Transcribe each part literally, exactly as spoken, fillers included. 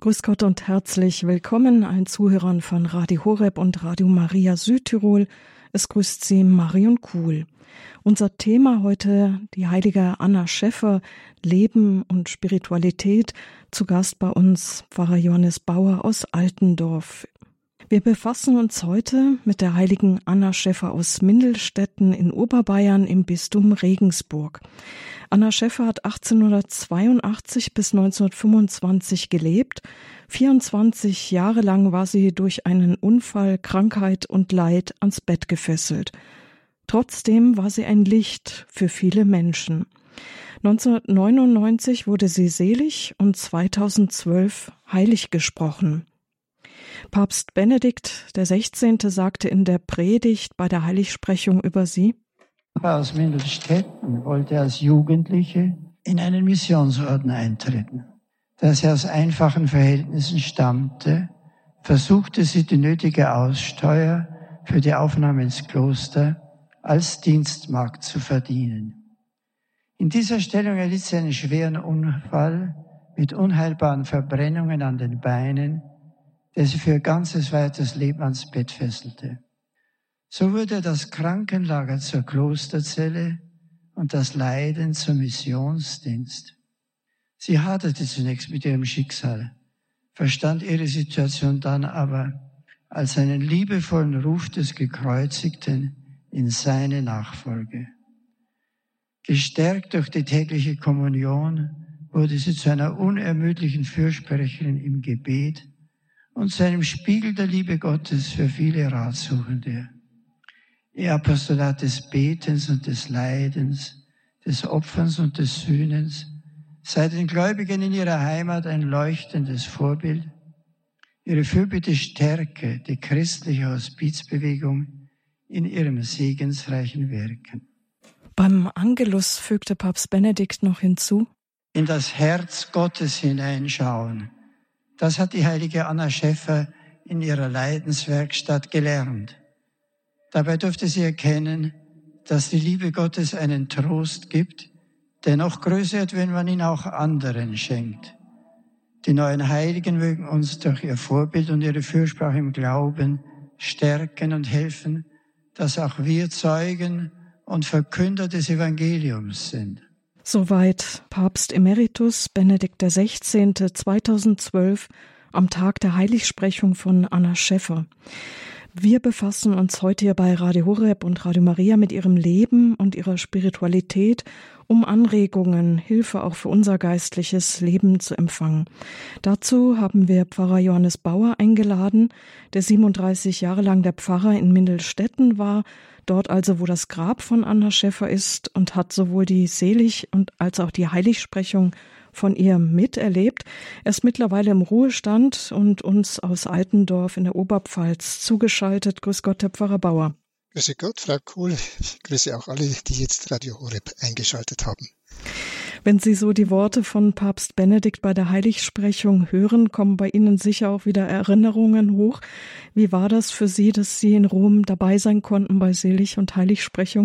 Grüß Gott und herzlich willkommen allen Zuhörern von Radio Horeb und Radio Maria Südtirol. Es grüßt Sie Marion Kuhl. Unser Thema heute, die heilige Anna Schäffer, Leben und Spiritualität. Zu Gast bei uns Pfarrer Johannes Bauer aus Altendorf. Wir befassen uns heute mit der heiligen Anna Schäffer aus Mindelstetten in Oberbayern im Bistum Regensburg. Anna Schäffer hat achtzehnhundertzweiundachtzig bis neunzehnhundertfünfundzwanzig gelebt. vierundzwanzig Jahre lang war sie durch einen Unfall, Krankheit und Leid ans Bett gefesselt. Trotzdem war sie ein Licht für viele Menschen. neunzehnhundertneunundneunzig wurde sie selig und zweitausendzwölf heilig gesprochen. Papst Benedikt der Sechzehnte sagte in der Predigt bei der Heiligsprechung über sie: Aus Mindelstetten wollte als Jugendliche in einen Missionsorden eintreten. Da sie aus einfachen Verhältnissen stammte, versuchte sie die nötige Aussteuer für die Aufnahme ins Kloster als Dienstmagd zu verdienen. In dieser Stellung erlitt sie einen schweren Unfall mit unheilbaren Verbrennungen an den Beinen, der sie für ihr ganzes weiteres Leben ans Bett fesselte. So wurde das Krankenlager zur Klosterzelle und das Leiden zum Missionsdienst. Sie haderte zunächst mit ihrem Schicksal, verstand ihre Situation dann aber als einen liebevollen Ruf des Gekreuzigten in seine Nachfolge. Gestärkt durch die tägliche Kommunion wurde sie zu einer unermüdlichen Fürsprecherin im Gebet und zu einem Spiegel der Liebe Gottes für viele Ratsuchende. Ihr Apostolat des Betens und des Leidens, des Opferns und des Sühnens sei den Gläubigen in ihrer Heimat ein leuchtendes Vorbild. Ihre Fürbitte stärke die christliche Hospizbewegung in ihrem segensreichen Wirken. Beim Angelus fügte Papst Benedikt noch hinzu: In das Herz Gottes hineinschauen. Das hat die heilige Anna Schäffer in ihrer Leidenswerkstatt gelernt. Dabei durfte sie erkennen, dass die Liebe Gottes einen Trost gibt, der noch größer wird, wenn man ihn auch anderen schenkt. Die neuen Heiligen mögen uns durch ihr Vorbild und ihre Fürsprache im Glauben stärken und helfen, dass auch wir Zeugen und Verkünder des Evangeliums sind. Soweit Papst Emeritus Benedikt der Sechzehnte zweitausendzwölf am Tag der Heiligsprechung von Anna Schäffer. Wir befassen uns heute hier bei Radio Horeb und Radio Maria mit ihrem Leben und ihrer Spiritualität, um Anregungen, Hilfe auch für unser geistliches Leben zu empfangen. Dazu haben wir Pfarrer Johannes Bauer eingeladen, der siebenunddreißig Jahre lang der Pfarrer in Mindelstetten war, dort also, wo das Grab von Anna Schäffer ist, und hat sowohl die Selig- und als auch die Heiligsprechung von ihr miterlebt. Er ist mittlerweile im Ruhestand und uns aus Altendorf in der Oberpfalz zugeschaltet. Grüß Gott, Herr Pfarrer Bauer. Grüße Gott, Frau Kuhl. Ich grüße auch alle, die jetzt Radio Horeb eingeschaltet haben. Wenn Sie so die Worte von Papst Benedikt bei der Heiligsprechung hören, kommen bei Ihnen sicher auch wieder Erinnerungen hoch. Wie war das für Sie, dass Sie in Rom dabei sein konnten bei Selig- und Heiligsprechung?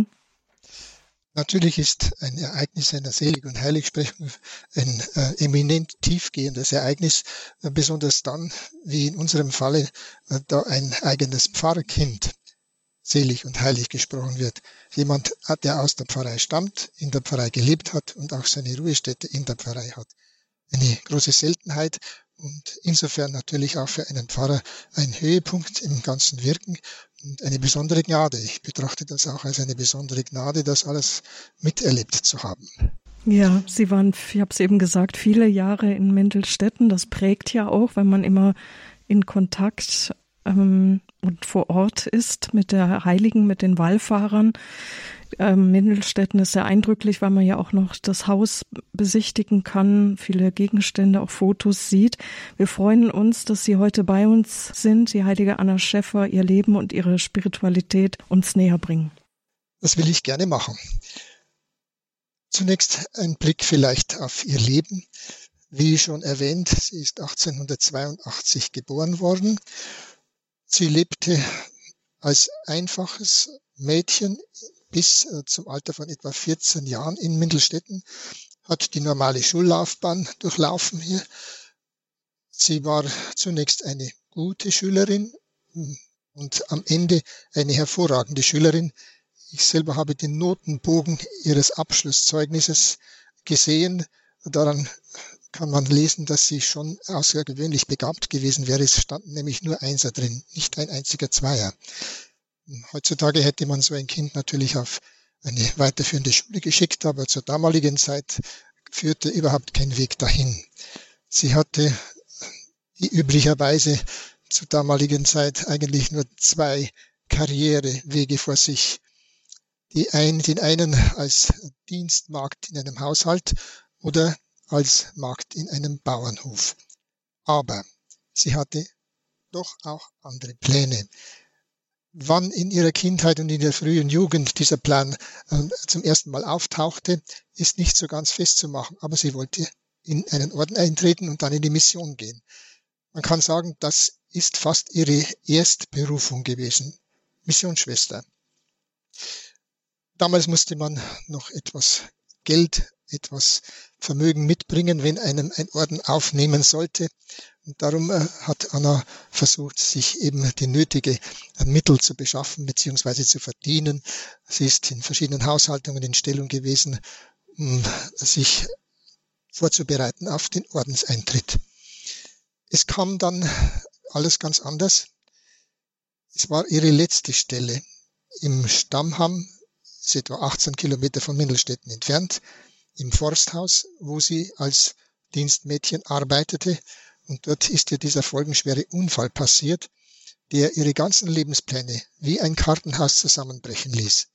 Natürlich ist ein Ereignis einer Selig- und Heiligsprechung ein äh, eminent tiefgehendes Ereignis, äh, besonders dann, wie in unserem Falle, äh, da ein eigenes Pfarrerkind selig und heilig gesprochen wird. Jemand, der aus der Pfarrei stammt, in der Pfarrei gelebt hat und auch seine Ruhestätte in der Pfarrei hat. Eine große Seltenheit und insofern natürlich auch für einen Pfarrer ein Höhepunkt im ganzen Wirken und eine besondere Gnade. Ich betrachte das auch als eine besondere Gnade, das alles miterlebt zu haben. Ja, Sie waren, ich habe es eben gesagt, viele Jahre in Mindelstetten. Das prägt ja auch, wenn man immer in Kontakt ähm, und vor Ort ist mit der Heiligen, mit den Wallfahrern. Ähm, Mindelstetten ist sehr eindrücklich, weil man ja auch noch das Haus besichtigen kann, viele Gegenstände, auch Fotos sieht. Wir freuen uns, dass Sie heute bei uns sind, die heilige Anna Schäffer, ihr Leben und ihre Spiritualität uns näher bringen. Das will ich gerne machen. Zunächst ein Blick vielleicht auf ihr Leben. Wie schon erwähnt, sie ist achtzehnhundertzweiundachtzig geboren worden. Sie lebte als einfaches Mädchen bis äh, zum Alter von etwa vierzehn Jahren in Mindelstetten, hat die normale Schullaufbahn durchlaufen hier. Sie war zunächst eine gute Schülerin und am Ende eine hervorragende Schülerin. Ich selber habe den Notenbogen ihres Abschlusszeugnisses gesehen. Daran kann man lesen, dass sie schon außergewöhnlich begabt gewesen wäre. Es standen nämlich nur Einser drin, nicht ein einziger Zweier. Heutzutage hätte man so ein Kind natürlich auf eine weiterführende Schule geschickt, aber zur damaligen Zeit führte überhaupt kein Weg dahin. Sie hatte wie üblicherweise zur damaligen Zeit eigentlich nur zwei Karrierewege vor sich. Die ein, den einen als Dienstmagd in einem Haushalt oder als Magd in einem Bauernhof. Aber sie hatte doch auch andere Pläne. Wann in ihrer Kindheit und in der frühen Jugend dieser Plan äh, zum ersten Mal auftauchte, ist nicht so ganz festzumachen. Aber sie wollte in einen Orden eintreten und dann in die Mission gehen. Man kann sagen, das ist fast ihre Erstberufung gewesen. Missionsschwester. Damals musste man noch etwas Geld, etwas Vermögen mitbringen, wenn einem ein Orden aufnehmen sollte. Und darum äh, hat Anna versucht, sich eben die nötige äh, Mittel zu beschaffen bzw. zu verdienen. Sie ist in verschiedenen Haushaltungen in Stellung gewesen, um sich vorzubereiten auf den Ordenseintritt. Es kam dann alles ganz anders. Es war ihre letzte Stelle im Stammham, ist etwa achtzehn Kilometer von Mindelstetten entfernt, im Forsthaus, wo sie als Dienstmädchen arbeitete. Und dort ist ihr dieser folgenschwere Unfall passiert, der ihre ganzen Lebenspläne wie ein Kartenhaus zusammenbrechen ließ.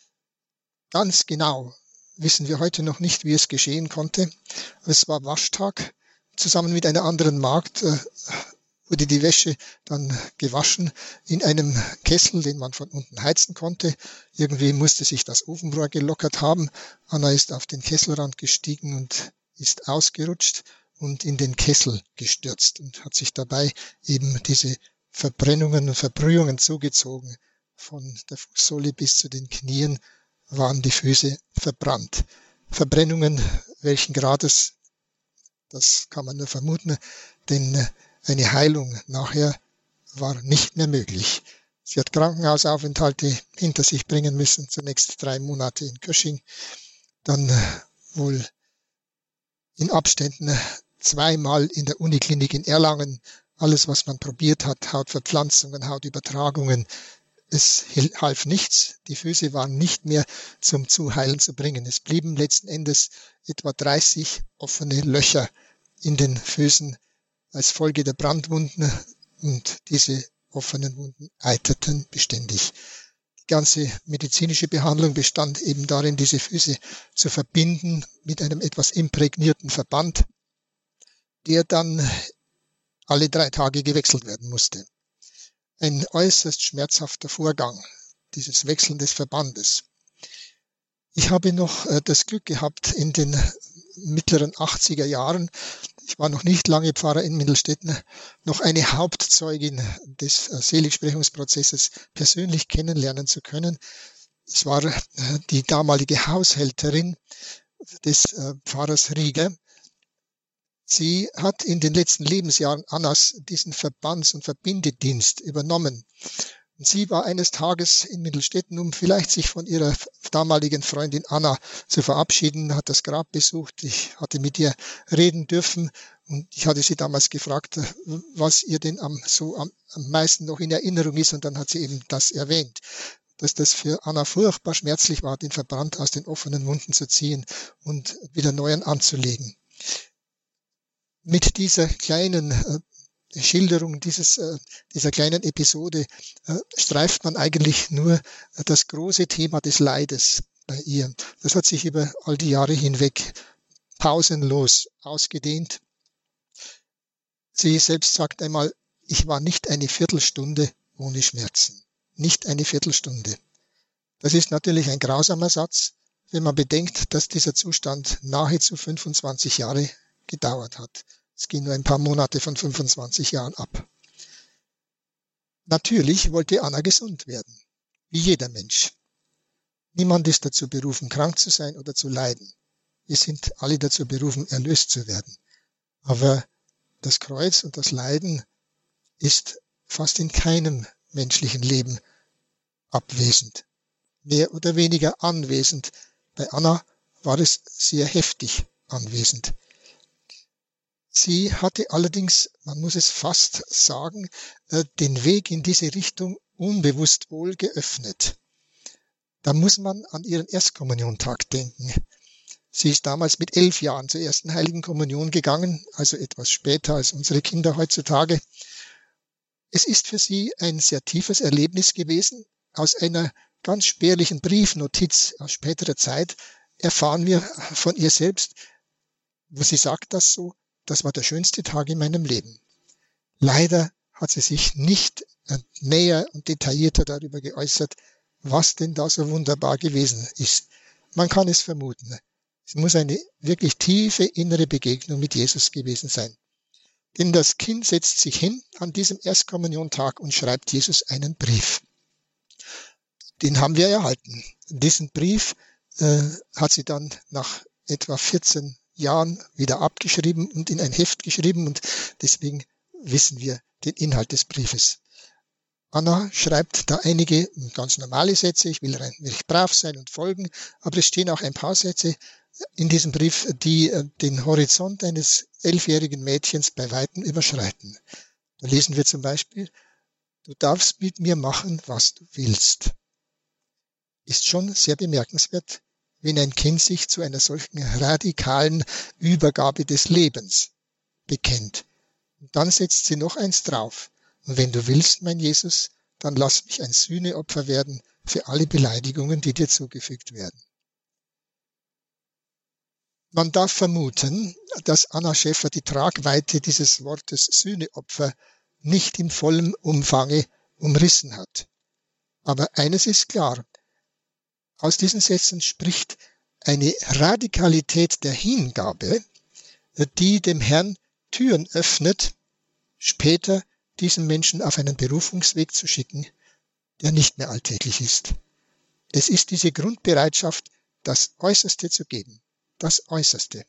Ganz genau wissen wir heute noch nicht, wie es geschehen konnte. Es war Waschtag. Zusammen mit einer anderen Magd äh, wurde die Wäsche dann gewaschen in einem Kessel, den man von unten heizen konnte. Irgendwie musste sich das Ofenrohr gelockert haben. Anna ist auf den Kesselrand gestiegen und ist ausgerutscht und in den Kessel gestürzt und hat sich dabei eben diese Verbrennungen und Verbrühungen zugezogen. Von der Fußsohle bis zu den Knien waren die Füße verbrannt. Verbrennungen welchen Grades, das kann man nur vermuten, denn eine Heilung nachher war nicht mehr möglich. Sie hat Krankenhausaufenthalte hinter sich bringen müssen, zunächst drei Monate in Kösching, dann wohl in Abständen zweimal in der Uniklinik in Erlangen. Alles, was man probiert hat, Hautverpflanzungen, Hautübertragungen, es half nichts. Die Füße waren nicht mehr zum Zuheilen zu bringen. Es blieben letzten Endes etwa dreißig offene Löcher in den Füßen als Folge der Brandwunden, und diese offenen Wunden eiterten beständig. Die ganze medizinische Behandlung bestand eben darin, diese Füße zu verbinden mit einem etwas imprägnierten Verband, der dann alle drei Tage gewechselt werden musste. Ein äußerst schmerzhafter Vorgang, dieses Wechseln des Verbandes. Ich habe noch äh, das Glück gehabt, in den mittleren achtziger Jahren, ich war noch nicht lange Pfarrer in Mindelstetten, noch eine Hauptzeugin des äh, Seligsprechungsprozesses persönlich kennenlernen zu können. Es war äh, die damalige Haushälterin des äh, Pfarrers Rieger. Sie hat in den letzten Lebensjahren Annas diesen Verbands- und Verbindedienst übernommen. Und sie war eines Tages in Mindelstetten, um vielleicht sich von ihrer damaligen Freundin Anna zu verabschieden, hat das Grab besucht. Ich hatte mit ihr reden dürfen und ich hatte sie damals gefragt, was ihr denn am, so am, am meisten noch in Erinnerung ist, und dann hat sie eben das erwähnt, dass das für Anna furchtbar schmerzlich war, den Verband aus den offenen Wunden zu ziehen und wieder neuen anzulegen. Mit dieser kleinen äh, Schilderung dieses, äh, dieser kleinen Episode äh, streift man eigentlich nur äh, das große Thema des Leides bei ihr. Das hat sich über all die Jahre hinweg pausenlos ausgedehnt. Sie selbst sagt einmal, ich war nicht eine Viertelstunde ohne Schmerzen. Nicht eine Viertelstunde. Das ist natürlich ein grausamer Satz, wenn man bedenkt, dass dieser Zustand nahezu fünfundzwanzig Jahre gedauert hat. Es ging nur ein paar Monate von fünfundzwanzig Jahren ab. Natürlich wollte Anna gesund werden, wie jeder Mensch. Niemand ist dazu berufen, krank zu sein oder zu leiden. Wir sind alle dazu berufen, erlöst zu werden. Aber Das Kreuz und das Leiden ist fast in keinem menschlichen Leben abwesend, mehr oder weniger anwesend. Bei Anna war es sehr heftig anwesend. Sie hatte allerdings, man muss es fast sagen, den Weg in diese Richtung unbewusst wohl geöffnet. Da muss man an ihren Erstkommuniontag denken. Sie ist damals mit elf Jahren zur ersten Heiligen Kommunion gegangen, also etwas später als unsere Kinder heutzutage. Es ist für sie ein sehr tiefes Erlebnis gewesen. Aus einer ganz spärlichen Briefnotiz aus späterer Zeit erfahren wir von ihr selbst, wo sie sagt das so: Das war der schönste Tag in meinem Leben. Leider hat sie sich nicht näher und detaillierter darüber geäußert, was denn da so wunderbar gewesen ist. Man kann es vermuten. Es muss eine wirklich tiefe innere Begegnung mit Jesus gewesen sein. Denn das Kind setzt sich hin an diesem Erstkommuniontag und schreibt Jesus einen Brief. Den haben wir erhalten. Diesen Brief äh, hat sie dann nach etwa vierzehn Jahren wieder abgeschrieben und in ein Heft geschrieben, und deswegen wissen wir den Inhalt des Briefes. Anna schreibt da einige ganz normale Sätze: Ich will recht brav sein und folgen, aber es stehen auch ein paar Sätze in diesem Brief, die den Horizont eines elfjährigen Mädchens bei weitem überschreiten. Da lesen wir zum Beispiel: Du darfst mit mir machen, was du willst. Ist schon sehr bemerkenswert, wenn ein Kind sich zu einer solchen radikalen Übergabe des Lebens bekennt. Und dann setzt sie noch eins drauf: Und wenn du willst, mein Jesus, dann lass mich ein Sühneopfer werden für alle Beleidigungen, die dir zugefügt werden. Man darf vermuten, dass Anna Schäfer die Tragweite dieses Wortes Sühneopfer nicht in vollem Umfange umrissen hat. Aber eines ist klar: Aus diesen Sätzen spricht eine Radikalität der Hingabe, die dem Herrn Türen öffnet, später diesen Menschen auf einen Berufungsweg zu schicken, der nicht mehr alltäglich ist. Es ist diese Grundbereitschaft, das Äußerste zu geben, das Äußerste.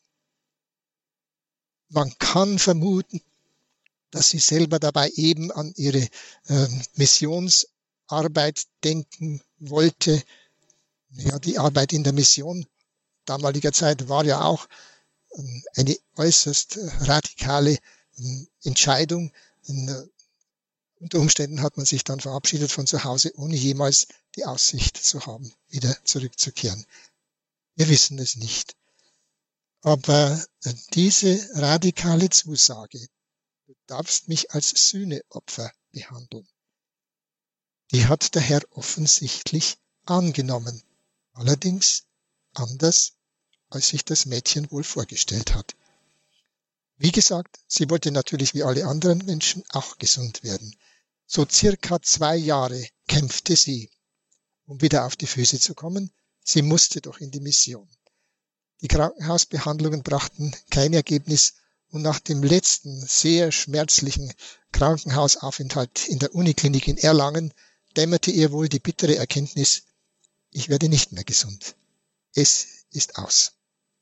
Man kann vermuten, dass sie selber dabei eben an ihre äh, Missionsarbeit denken wollte. Ja, die Arbeit in der Mission damaliger Zeit war ja auch äh, eine äußerst äh, radikale äh, Entscheidung. In, äh, unter Umständen hat man sich dann verabschiedet von zu Hause, ohne jemals die Aussicht zu haben, wieder zurückzukehren. Wir wissen es nicht. Aber äh, diese radikale Zusage: Du darfst mich als Sühneopfer behandeln, die hat der Herr offensichtlich angenommen. Allerdings anders, als sich das Mädchen wohl vorgestellt hat. Wie gesagt, sie wollte natürlich wie alle anderen Menschen auch gesund werden. So circa zwei Jahre kämpfte sie, um wieder auf die Füße zu kommen. Sie musste doch in die Mission. Die Krankenhausbehandlungen brachten kein Ergebnis, und nach dem letzten sehr schmerzlichen Krankenhausaufenthalt in der Uniklinik in Erlangen dämmerte ihr wohl die bittere Erkenntnis: Ich werde nicht mehr gesund. Es ist aus.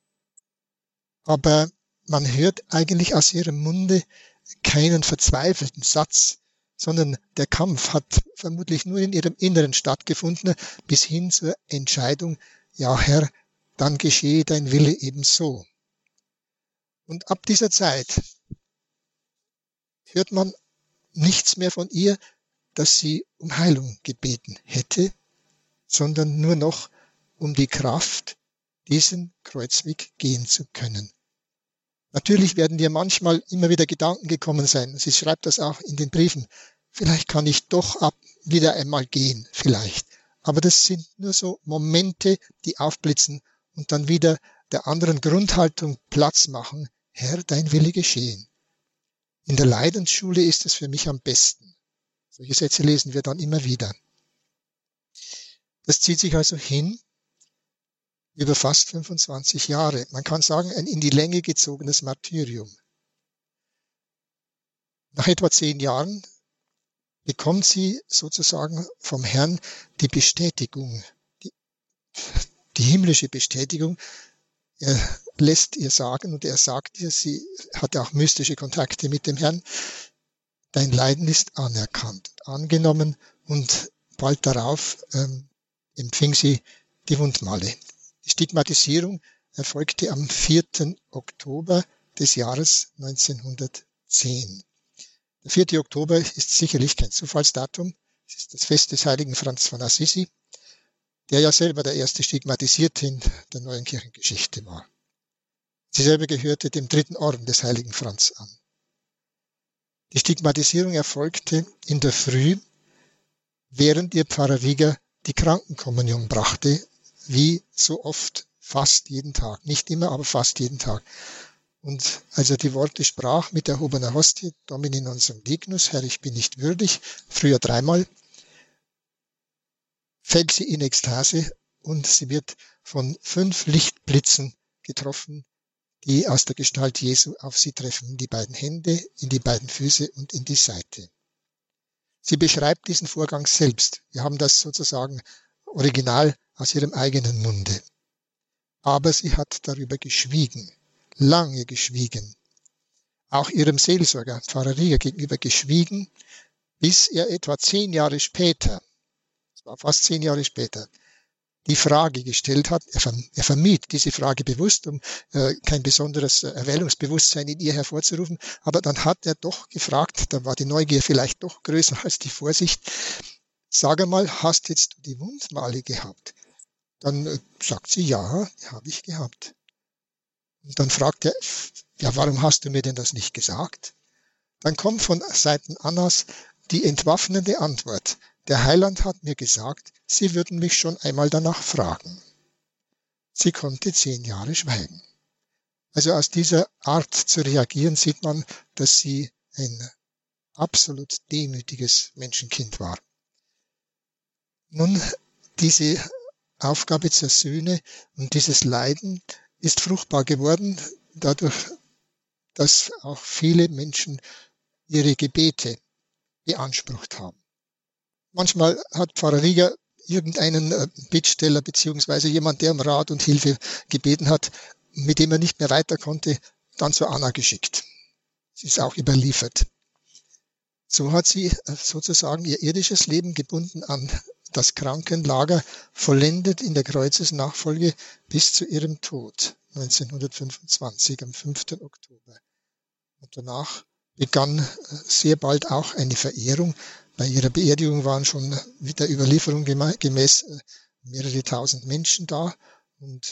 Aber man hört eigentlich aus ihrem Munde keinen verzweifelten Satz, sondern der Kampf hat vermutlich nur in ihrem Inneren stattgefunden, bis hin zur Entscheidung: Ja, Herr, dann geschehe dein Wille ebenso. Und ab dieser Zeit hört man nichts mehr von ihr, dass sie um Heilung gebeten hätte, sondern nur noch um die Kraft, diesen Kreuzweg gehen zu können. Natürlich werden dir manchmal immer wieder Gedanken gekommen sein. Sie schreibt das auch in den Briefen: Vielleicht kann ich doch ab wieder einmal gehen, vielleicht. Aber das sind nur so Momente, die aufblitzen und dann wieder der anderen Grundhaltung Platz machen: Herr, dein Wille geschehen. In der Leidensschule ist es für mich am besten. Solche Sätze lesen wir dann immer wieder. Das zieht sich also hin über fast fünfundzwanzig Jahre. Man kann sagen, ein in die Länge gezogenes Martyrium. Nach etwa zehn Jahren bekommt sie sozusagen vom Herrn die Bestätigung, die, die himmlische Bestätigung: Er lässt ihr sagen und er sagt ihr, sie hatte auch mystische Kontakte mit dem Herrn, dein Leiden ist anerkannt, angenommen und bald darauf ähm, empfing sie die Wundmale. Die Stigmatisierung erfolgte am vierten Oktober des Jahres neunzehnhundertzehn. Der vierte Oktober ist sicherlich kein Zufallsdatum. Es ist das Fest des heiligen Franz von Assisi, der ja selber der erste Stigmatisierte in der neuen Kirchengeschichte war. Sie selber gehörte dem dritten Orden des heiligen Franz an. Die Stigmatisierung erfolgte in der Früh, während ihr Pfarrer Rieger die Krankenkommunion brachte, wie so oft, fast jeden Tag. Nicht immer, aber fast jeden Tag. Und als er die Worte sprach mit erhobener Hostie, Domini non sum dignus, Herr, ich bin nicht würdig, früher dreimal, fällt sie in Ekstase und sie wird von fünf Lichtblitzen getroffen, die aus der Gestalt Jesu auf sie treffen, in die beiden Hände, in die beiden Füße und in die Seite. Sie beschreibt diesen Vorgang selbst. Wir haben das sozusagen original aus ihrem eigenen Munde. Aber sie hat darüber geschwiegen, lange geschwiegen. Auch ihrem Seelsorger, Pfarrer Rieger, gegenüber geschwiegen, bis er etwa zehn Jahre später, es war fast zehn Jahre später, die Frage gestellt hat. Er, er vermied diese Frage bewusst, um äh, kein besonderes äh, Erwählungsbewusstsein in ihr hervorzurufen. Aber dann hat er doch gefragt, da war die Neugier vielleicht doch größer als die Vorsicht, sag einmal, hast jetzt du die Wundmale gehabt? Dann äh, sagt sie, ja, habe ich gehabt. Und dann fragt er, ja, warum hast du mir denn das nicht gesagt? Dann kommt von Seiten Annas die entwaffnende Antwort. Der Heiland hat mir gesagt, Sie würden mich schon einmal danach fragen. Sie konnte zehn Jahre schweigen. Also aus dieser Art zu reagieren sieht man, dass sie ein absolut demütiges Menschenkind war. Nun, diese Aufgabe zur Sühne und dieses Leiden ist fruchtbar geworden, dadurch, dass auch viele Menschen ihre Gebete beansprucht haben. Manchmal hat Pfarrer Rieger irgendeinen Bittsteller beziehungsweise jemand, der um Rat und Hilfe gebeten hat, mit dem er nicht mehr weiter konnte, dann zu Anna geschickt. Sie ist auch überliefert. So hat sie sozusagen ihr irdisches Leben gebunden an das Krankenlager, vollendet in der Kreuzesnachfolge bis zu ihrem Tod neunzehnhundertfünfundzwanzig am fünften Oktober. Und danach begann sehr bald auch eine Verehrung. Bei ihrer Beerdigung waren schon mit der Überlieferung gemäß mehrere tausend Menschen da. Und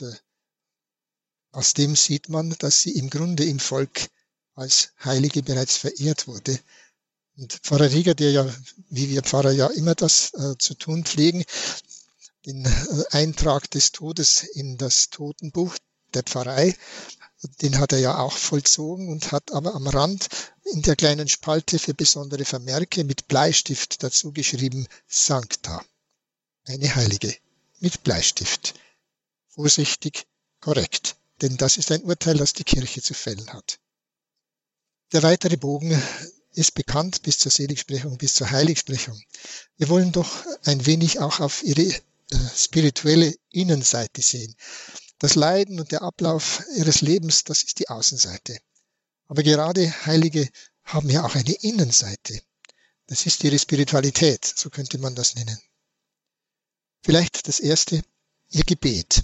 aus dem sieht man, dass sie im Grunde im Volk als Heilige bereits verehrt wurde. Und Pfarrer Rieger, der ja, wie wir Pfarrer ja immer das äh, zu tun pflegen, den äh, Eintrag des Todes in das Totenbuch der Pfarrei, den hat er ja auch vollzogen und hat aber am Rand in der kleinen Spalte für besondere Vermerke mit Bleistift dazu geschrieben, Sancta, eine Heilige, mit Bleistift. Vorsichtig, korrekt, denn das ist ein Urteil, das die Kirche zu fällen hat. Der weitere Bogen ist bekannt bis zur Seligsprechung, bis zur Heiligsprechung. Wir wollen doch ein wenig auch auf ihre äh, spirituelle Innenseite sehen. Das Leiden und der Ablauf ihres Lebens, das ist die Außenseite. Aber gerade Heilige haben ja auch eine Innenseite. Das ist ihre Spiritualität, so könnte man das nennen. Vielleicht das erste, ihr Gebet.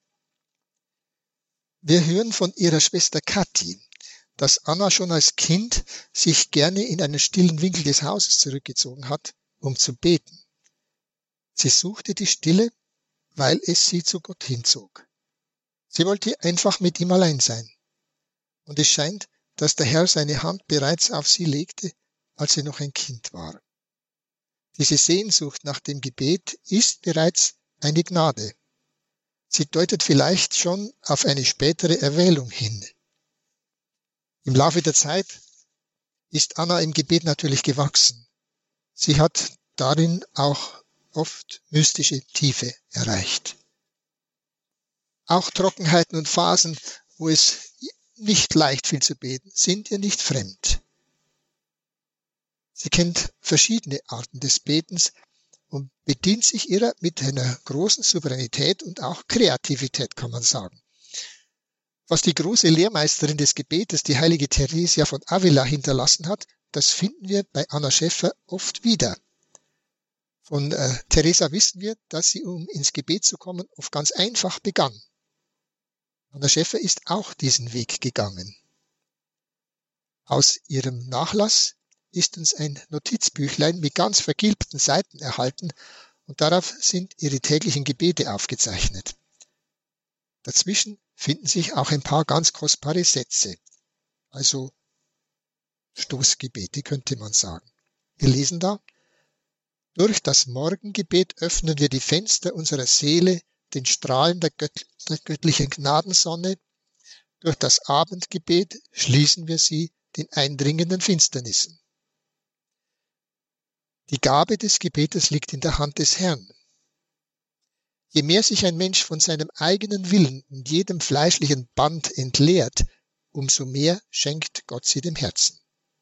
Wir hören von ihrer Schwester Kathi, dass Anna schon als Kind sich gerne in einen stillen Winkel des Hauses zurückgezogen hat, um zu beten. Sie suchte die Stille, weil es sie zu Gott hinzog. Sie wollte einfach mit ihm allein sein. Und es scheint, dass der Herr seine Hand bereits auf sie legte, als sie noch ein Kind war. Diese Sehnsucht nach dem Gebet ist bereits eine Gnade. Sie deutet vielleicht schon auf eine spätere Erwählung hin. Im Laufe der Zeit ist Anna im Gebet natürlich gewachsen. Sie hat darin auch oft mystische Tiefe erreicht. Auch Trockenheiten und Phasen, wo es nicht leicht fiel zu beten, sind ihr nicht fremd. Sie kennt verschiedene Arten des Betens und bedient sich ihrer mit einer großen Souveränität und auch Kreativität, kann man sagen. Was die große Lehrmeisterin des Gebetes, die heilige Theresia von Avila, hinterlassen hat, das finden wir bei Anna Schäffer oft wieder. Von äh, Teresa wissen wir, dass sie, um ins Gebet zu kommen, oft ganz einfach begann. Anna Schäffer ist auch diesen Weg gegangen. Aus ihrem Nachlass ist uns ein Notizbüchlein mit ganz vergilbten Seiten erhalten und darauf sind ihre täglichen Gebete aufgezeichnet. Dazwischen finden sich auch ein paar ganz kostbare Sätze, also Stoßgebete könnte man sagen. Wir lesen da: Durch das Morgengebet öffnen wir die Fenster unserer Seele den Strahlen der, Gött der göttlichen Gnadensonne. Durch das Abendgebet schließen wir sie den eindringenden Finsternissen. Die Gabe des Gebetes liegt in der Hand des Herrn. Je mehr sich ein Mensch von seinem eigenen Willen und jedem fleischlichen Band entleert, umso mehr schenkt Gott sie dem Herzen.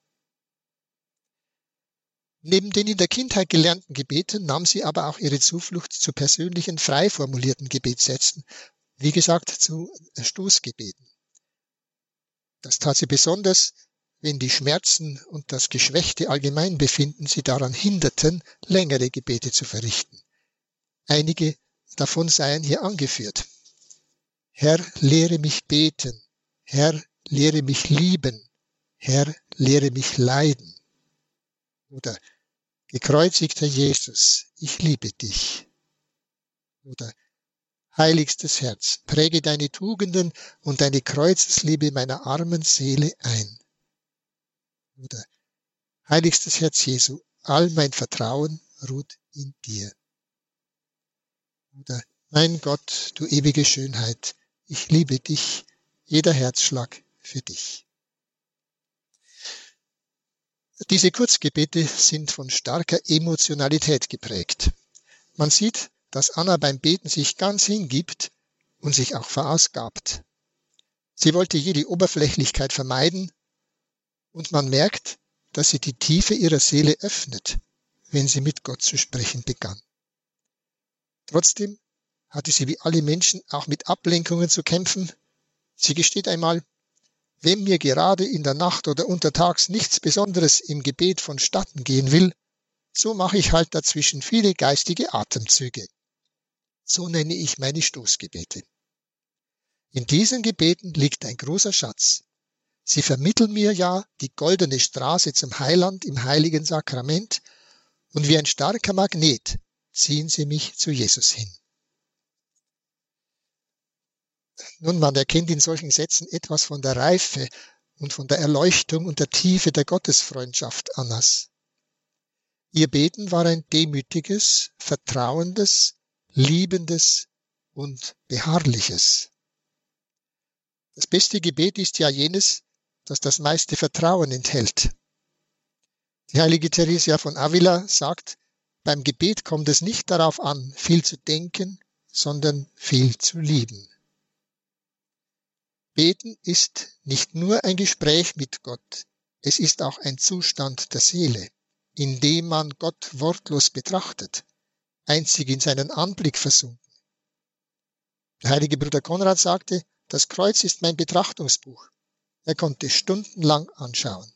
Neben den in der Kindheit gelernten Gebeten nahm sie aber auch ihre Zuflucht zu persönlichen, frei formulierten Gebetssätzen, wie gesagt zu Stoßgebeten. Das tat sie besonders, wenn die Schmerzen und das geschwächte Allgemeinbefinden sie daran hinderten, längere Gebete zu verrichten. Einige davon seien hier angeführt. Herr, lehre mich beten. Herr, lehre mich lieben. Herr, lehre mich leiden. Oder gekreuzigter Jesus, ich liebe dich. Oder heiligstes Herz, präge deine Tugenden und deine Kreuzesliebe meiner armen Seele ein. Oder heiligstes Herz Jesu, all mein Vertrauen ruht in dir. Oder mein Gott, du ewige Schönheit, ich liebe dich, jeder Herzschlag für dich. Diese Kurzgebete sind von starker Emotionalität geprägt. Man sieht, dass Anna beim Beten sich ganz hingibt und sich auch verausgabt. Sie wollte jede Oberflächlichkeit vermeiden und man merkt, dass sie die Tiefe ihrer Seele öffnet, wenn sie mit Gott zu sprechen begann. Trotzdem hatte sie wie alle Menschen auch mit Ablenkungen zu kämpfen. Sie gesteht einmal: Wenn mir gerade in der Nacht oder untertags nichts Besonderes im Gebet vonstatten gehen will, so mache ich halt dazwischen viele geistige Atemzüge. So nenne ich meine Stoßgebete. In diesen Gebeten liegt ein großer Schatz. Sie vermitteln mir ja die goldene Straße zum Heiland im heiligen Sakrament und wie ein starker Magnet ziehen sie mich zu Jesus hin. Nun, man erkennt in solchen Sätzen etwas von der Reife und von der Erleuchtung und der Tiefe der Gottesfreundschaft Annas. Ihr Beten war ein demütiges, vertrauendes, liebendes und beharrliches. Das beste Gebet ist ja jenes, das das meiste Vertrauen enthält. Die heilige Theresia von Avila sagt, beim Gebet kommt es nicht darauf an, viel zu denken, sondern viel zu lieben. Beten ist nicht nur ein Gespräch mit Gott, es ist auch ein Zustand der Seele, in dem man Gott wortlos betrachtet, einzig in seinen Anblick versunken. Der heilige Bruder Konrad sagte, das Kreuz ist mein Betrachtungsbuch. Er konnte stundenlang anschauen.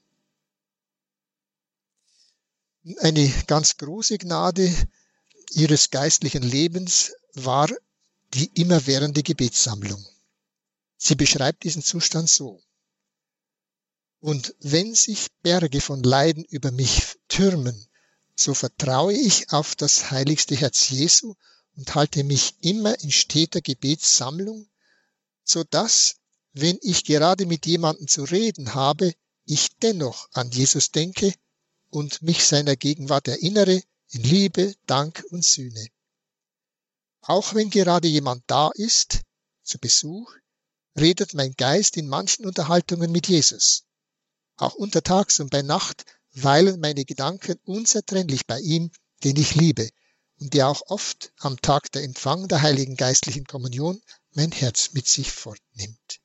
Eine ganz große Gnade ihres geistlichen Lebens war die immerwährende Gebetssammlung. Sie beschreibt diesen Zustand so: Und wenn sich Berge von Leiden über mich türmen, so vertraue ich auf das heiligste Herz Jesu und halte mich immer in steter Gebetssammlung, so dass, wenn ich gerade mit jemandem zu reden habe, ich dennoch an Jesus denke und mich seiner Gegenwart erinnere in Liebe, Dank und Sühne. Auch wenn gerade jemand da ist, zu Besuch, redet mein Geist in manchen Unterhaltungen mit Jesus. Auch untertags und bei Nacht weilen meine Gedanken unzertrennlich bei ihm, den ich liebe und der auch oft am Tag der Empfang der heiligen geistlichen Kommunion mein Herz mit sich fortnimmt.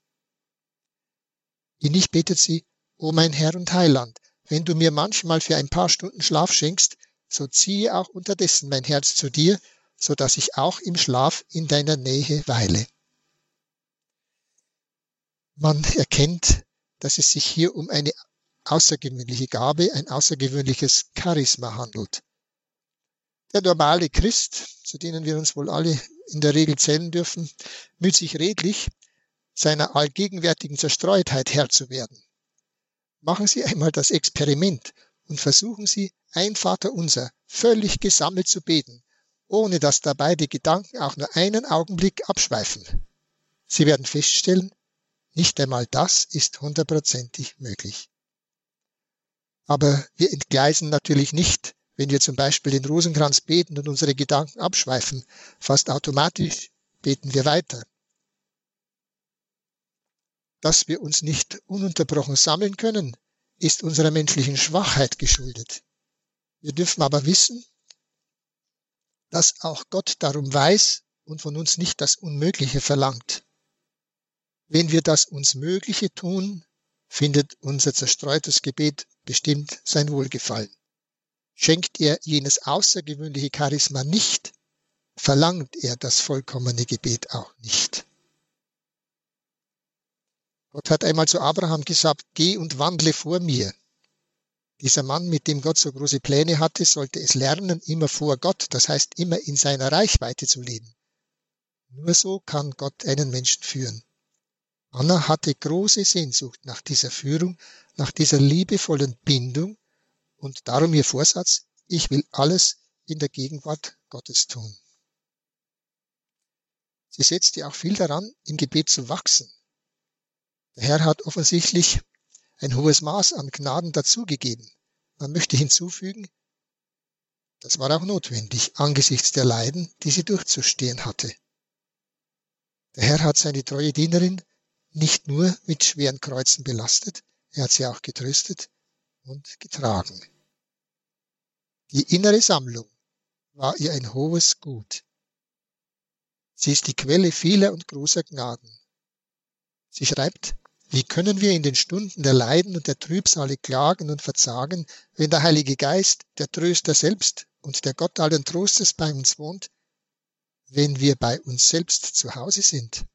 Innig betet sie: O mein Herr und Heiland, wenn du mir manchmal für ein paar Stunden Schlaf schenkst, so ziehe auch unterdessen mein Herz zu dir, so dass ich auch im Schlaf in deiner Nähe weile. Man erkennt, dass es sich hier um eine außergewöhnliche Gabe, ein außergewöhnliches Charisma handelt. Der normale Christ, zu denen wir uns wohl alle in der Regel zählen dürfen, müht sich redlich, seiner allgegenwärtigen Zerstreutheit Herr zu werden. Machen Sie einmal das Experiment und versuchen Sie, ein Vaterunser völlig gesammelt zu beten, ohne dass dabei die Gedanken auch nur einen Augenblick abschweifen. Sie werden feststellen, nicht einmal das ist hundertprozentig möglich. Aber wir entgleisen natürlich nicht, wenn wir zum Beispiel den Rosenkranz beten und unsere Gedanken abschweifen. Fast automatisch beten wir weiter. Dass wir uns nicht ununterbrochen sammeln können, ist unserer menschlichen Schwachheit geschuldet. Wir dürfen aber wissen, dass auch Gott darum weiß und von uns nicht das Unmögliche verlangt. Wenn wir das uns Mögliche tun, findet unser zerstreutes Gebet bestimmt sein Wohlgefallen. Schenkt er jenes außergewöhnliche Charisma nicht, verlangt er das vollkommene Gebet auch nicht. Gott hat einmal zu Abraham gesagt, geh und wandle vor mir. Dieser Mann, mit dem Gott so große Pläne hatte, sollte es lernen, immer vor Gott, das heißt immer in seiner Reichweite zu leben. Nur so kann Gott einen Menschen führen. Anna hatte große Sehnsucht nach dieser Führung, nach dieser liebevollen Bindung und darum ihr Vorsatz, ich will alles in der Gegenwart Gottes tun. Sie setzte auch viel daran, im Gebet zu wachsen. Der Herr hat offensichtlich ein hohes Maß an Gnaden dazugegeben. Man möchte hinzufügen, das war auch notwendig angesichts der Leiden, die sie durchzustehen hatte. Der Herr hat seine treue Dienerin nicht nur mit schweren Kreuzen belastet, er hat sie auch getröstet und getragen. Die innere Sammlung war ihr ein hohes Gut. Sie ist die Quelle vieler und großer Gnaden. Sie schreibt, wie können wir in den Stunden der Leiden und der Trübsale klagen und verzagen, wenn der Heilige Geist, der Tröster selbst und der Gott allen Trostes bei uns wohnt, wenn wir bei uns selbst zu Hause sind?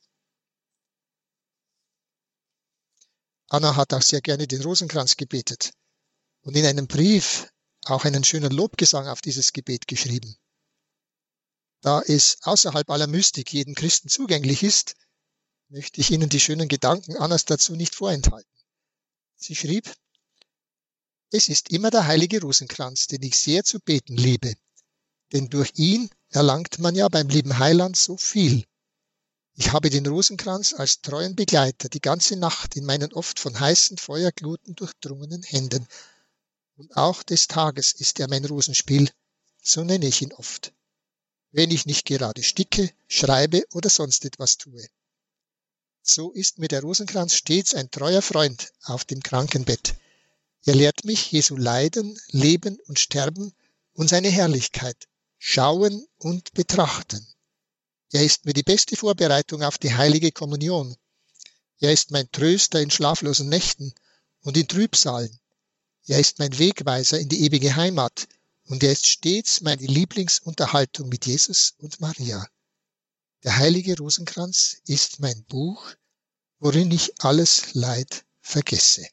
Anna hat auch sehr gerne den Rosenkranz gebetet und in einem Brief auch einen schönen Lobgesang auf dieses Gebet geschrieben. Da es außerhalb aller Mystik jedem Christen zugänglich ist, möchte ich Ihnen die schönen Gedanken Annas dazu nicht vorenthalten. Sie schrieb, es ist immer der heilige Rosenkranz, den ich sehr zu beten liebe, denn durch ihn erlangt man ja beim lieben Heiland so viel. Ich habe den Rosenkranz als treuen Begleiter die ganze Nacht in meinen oft von heißen Feuergluten durchdrungenen Händen. Und auch des Tages ist er mein Rosenspiel, so nenne ich ihn oft, wenn ich nicht gerade sticke, schreibe oder sonst etwas tue. So ist mir der Rosenkranz stets ein treuer Freund auf dem Krankenbett. Er lehrt mich Jesu Leiden, Leben und Sterben und seine Herrlichkeit, schauen und betrachten. Er ist mir die beste Vorbereitung auf die heilige Kommunion. Er ist mein Tröster in schlaflosen Nächten und in Trübsalen. Er ist mein Wegweiser in die ewige Heimat und er ist stets meine Lieblingsunterhaltung mit Jesus und Maria. Der heilige Rosenkranz ist mein Buch, worin ich alles Leid vergesse.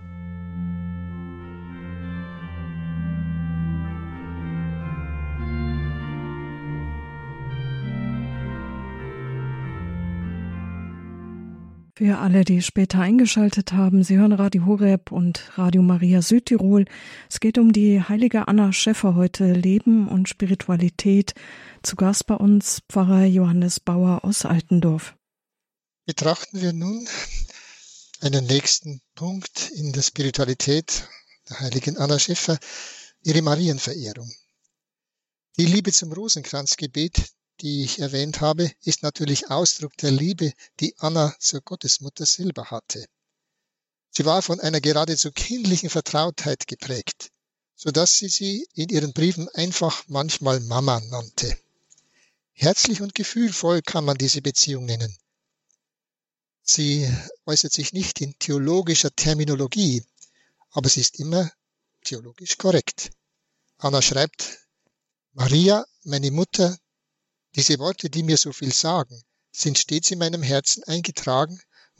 Für alle, die später eingeschaltet haben, Sie hören Radio Horeb und Radio Maria Südtirol. Es geht um die heilige Anna Schäffer heute, Leben und Spiritualität. Zu Gast bei uns Pfarrer Johannes Bauer aus Altendorf. Betrachten wir nun einen nächsten Punkt in der Spiritualität der heiligen Anna Schäffer, ihre Marienverehrung. Die Liebe zum Rosenkranzgebet, die ich erwähnt habe, ist natürlich Ausdruck der Liebe, die Anna zur Gottesmutter selber hatte. Sie war von einer geradezu kindlichen Vertrautheit geprägt, so dass sie sie in ihren Briefen einfach manchmal Mama nannte. Herzlich und gefühlvoll kann man diese Beziehung nennen. Sie äußert sich nicht in theologischer Terminologie, aber sie ist immer theologisch korrekt. Anna schreibt, Maria, meine Mutter, diese Worte, die mir so viel sagen, sind stets in meinem Herzen eingetragen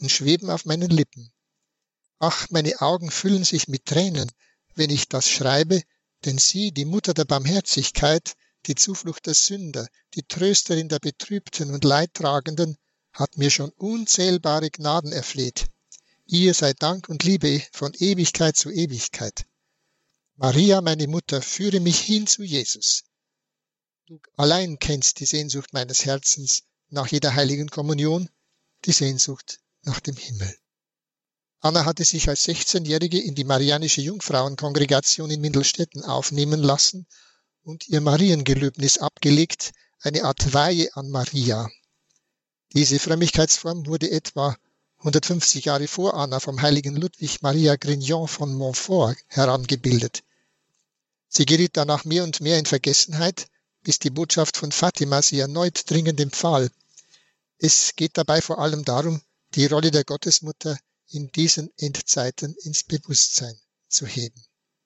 und schweben auf meinen Lippen. Ach, meine Augen füllen sich mit Tränen, wenn ich das schreibe, denn sie, die Mutter der Barmherzigkeit, die Zuflucht der Sünder, die Trösterin der Betrübten und Leidtragenden, hat mir schon unzählbare Gnaden erfleht. Ihr sei Dank und Liebe von Ewigkeit zu Ewigkeit. Maria, meine Mutter, führe mich hin zu Jesus. Du allein kennst die Sehnsucht meines Herzens nach jeder heiligen Kommunion, die Sehnsucht nach dem Himmel. Anna hatte sich als sechzehnjährige in die Marianische Jungfrauenkongregation in Mindelstetten aufnehmen lassen und ihr Mariengelöbnis abgelegt, eine Art Weihe an Maria. Diese Frömmigkeitsform wurde etwa hundertfünfzig Jahre vor Anna vom heiligen Ludwig Maria Grignon von Montfort herangebildet. Sie geriet danach mehr und mehr in Vergessenheit, bis die Botschaft von Fatima sie erneut dringend empfahl. Es geht dabei vor allem darum, die Rolle der Gottesmutter in diesen Endzeiten ins Bewusstsein zu heben.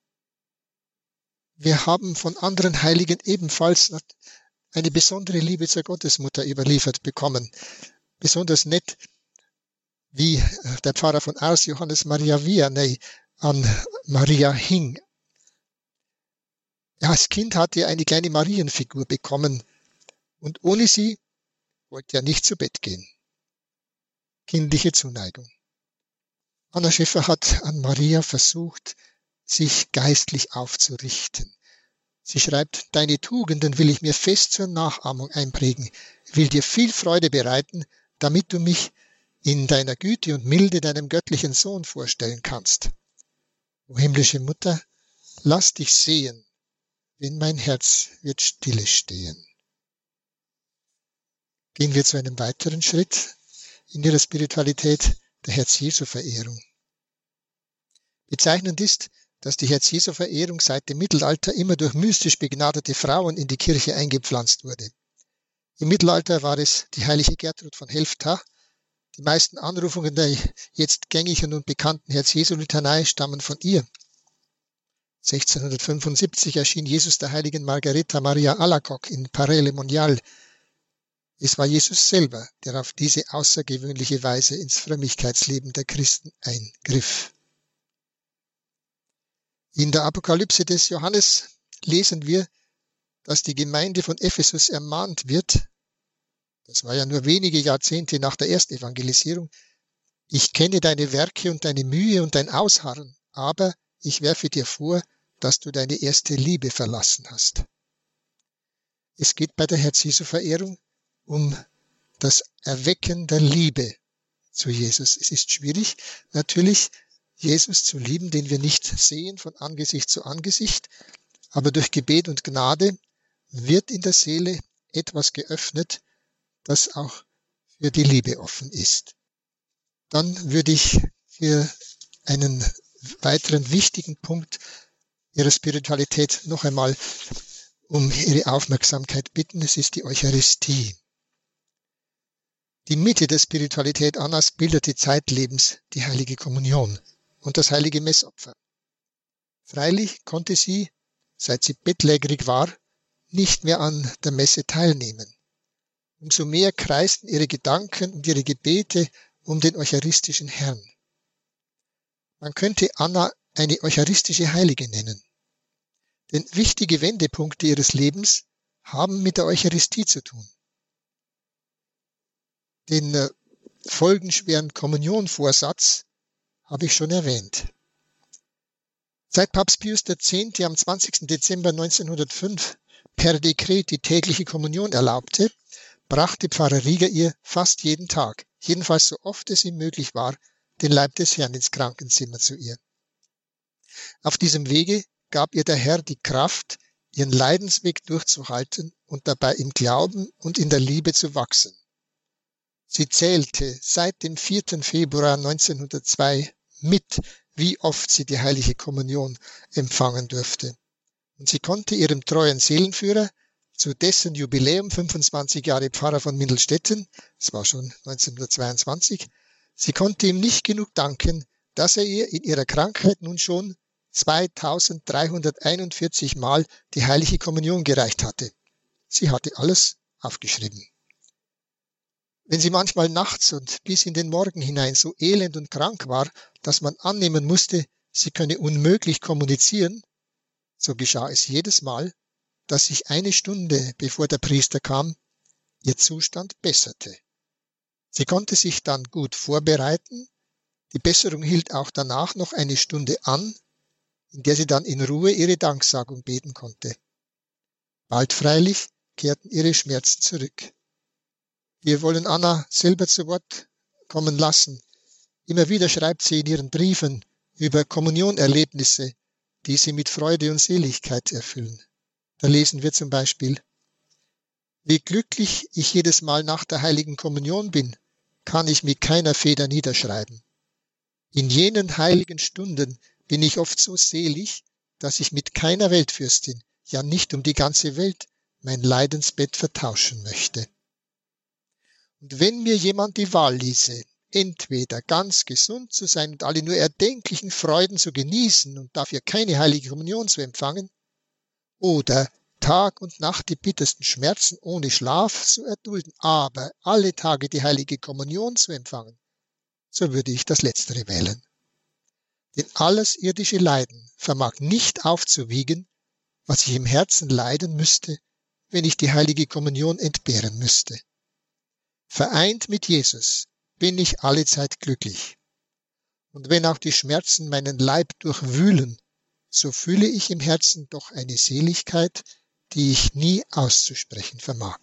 Wir haben von anderen Heiligen ebenfalls eine besondere Liebe zur Gottesmutter überliefert bekommen. Besonders nett, wie der Pfarrer von Ars, Johannes Maria Vianney, an Maria hing. Als Kind hatte er eine kleine Marienfigur bekommen und ohne sie wollte er nicht zu Bett gehen. Kindliche Zuneigung. Anna Schäffer hat an Maria versucht, sich geistlich aufzurichten. Sie schreibt, deine Tugenden will ich mir fest zur Nachahmung einprägen, will dir viel Freude bereiten, damit du mich in deiner Güte und Milde deinem göttlichen Sohn vorstellen kannst. O himmlische Mutter, lass dich sehen, wenn mein Herz wird stille stehen. Gehen wir zu einem weiteren Schritt in ihrer Spiritualität, der Herz-Jesu-Verehrung. Bezeichnend ist, dass die Herz-Jesu-Verehrung seit dem Mittelalter immer durch mystisch begnadete Frauen in die Kirche eingepflanzt wurde. Im Mittelalter war es die heilige Gertrud von Helfta. Die meisten Anrufungen der jetzt gängigen und bekannten Herz-Jesu-Litanei stammen von ihr. sechzehnhundertfünfundsiebzig erschien Jesus der heiligen Margareta Maria Alacoque in Paray-le-Monial. Es war Jesus selber, der auf diese außergewöhnliche Weise ins Frömmigkeitsleben der Christen eingriff. In der Apokalypse des Johannes lesen wir, dass die Gemeinde von Ephesus ermahnt wird, das war ja nur wenige Jahrzehnte nach der Erstevangelisierung, ich kenne deine Werke und deine Mühe und dein Ausharren, aber ich werfe dir vor, dass du deine erste Liebe verlassen hast. Es geht bei der Herz-Jesu-Verehrung um das Erwecken der Liebe zu Jesus. Es ist schwierig, natürlich Jesus zu lieben, den wir nicht sehen von Angesicht zu Angesicht, aber durch Gebet und Gnade wird in der Seele etwas geöffnet, das auch für die Liebe offen ist. Dann würde ich für einen weiteren wichtigen Punkt Ihrer Spiritualität noch einmal um Ihre Aufmerksamkeit bitten. Es ist die Eucharistie. Die Mitte der Spiritualität Annas bildete zeitlebens die heilige Kommunion und das heilige Messopfer. Freilich konnte sie, seit sie bettlägerig war, nicht mehr an der Messe teilnehmen. Umso mehr kreisten ihre Gedanken und ihre Gebete um den eucharistischen Herrn. Man könnte Anna eine eucharistische Heilige nennen. Denn wichtige Wendepunkte ihres Lebens haben mit der Eucharistie zu tun. Den äh, folgenschweren Kommunionvorsatz habe ich schon erwähnt. Seit Papst Pius der Zehnte am zwanzigsten Dezember neunzehnhundertfünf per Dekret die tägliche Kommunion erlaubte, brachte Pfarrer Rieger ihr fast jeden Tag, jedenfalls so oft es ihm möglich war, den Leib des Herrn ins Krankenzimmer zu ihr. Auf diesem Wege gab ihr der Herr die Kraft, ihren Leidensweg durchzuhalten und dabei im Glauben und in der Liebe zu wachsen. Sie zählte seit dem vierten Februar neunzehnhundertzwei mit, wie oft sie die heilige Kommunion empfangen durfte. Und sie konnte ihrem treuen Seelenführer, zu dessen Jubiläum fünfundzwanzig Jahre Pfarrer von Mindelstetten, das war schon neunzehnhundertzweiundzwanzig, sie konnte ihm nicht genug danken, dass er ihr in ihrer Krankheit nun schon zweitausenddreihunderteinundvierzig Mal die heilige Kommunion gereicht hatte. Sie hatte alles aufgeschrieben. Wenn sie manchmal nachts und bis in den Morgen hinein so elend und krank war, dass man annehmen musste, sie könne unmöglich kommunizieren, so geschah es jedes Mal, dass sich eine Stunde bevor der Priester kam, ihr Zustand besserte. Sie konnte sich dann gut vorbereiten, die Besserung hielt auch danach noch eine Stunde an, in der sie dann in Ruhe ihre Danksagung beten konnte. Bald freilich kehrten ihre Schmerzen zurück. Wir wollen Anna selber zu Wort kommen lassen. Immer wieder schreibt sie in ihren Briefen über Kommunionerlebnisse, die sie mit Freude und Seligkeit erfüllen. Da lesen wir zum Beispiel: Wie glücklich ich jedes Mal nach der heiligen Kommunion bin, kann ich mit keiner Feder niederschreiben. In jenen heiligen Stunden bin ich oft so selig, dass ich mit keiner Weltfürstin, ja nicht um die ganze Welt, mein Leidensbett vertauschen möchte. Und wenn mir jemand die Wahl ließe, entweder ganz gesund zu sein und alle nur erdenklichen Freuden zu genießen und dafür keine heilige Kommunion zu empfangen, oder Tag und Nacht die bittersten Schmerzen ohne Schlaf zu erdulden, aber alle Tage die heilige Kommunion zu empfangen, so würde ich das Letztere wählen. Denn alles irdische Leiden vermag nicht aufzuwiegen, was ich im Herzen leiden müsste, wenn ich die heilige Kommunion entbehren müsste. Vereint mit Jesus bin ich allezeit glücklich. Und wenn auch die Schmerzen meinen Leib durchwühlen, so fühle ich im Herzen doch eine Seligkeit, die ich nie auszusprechen vermag.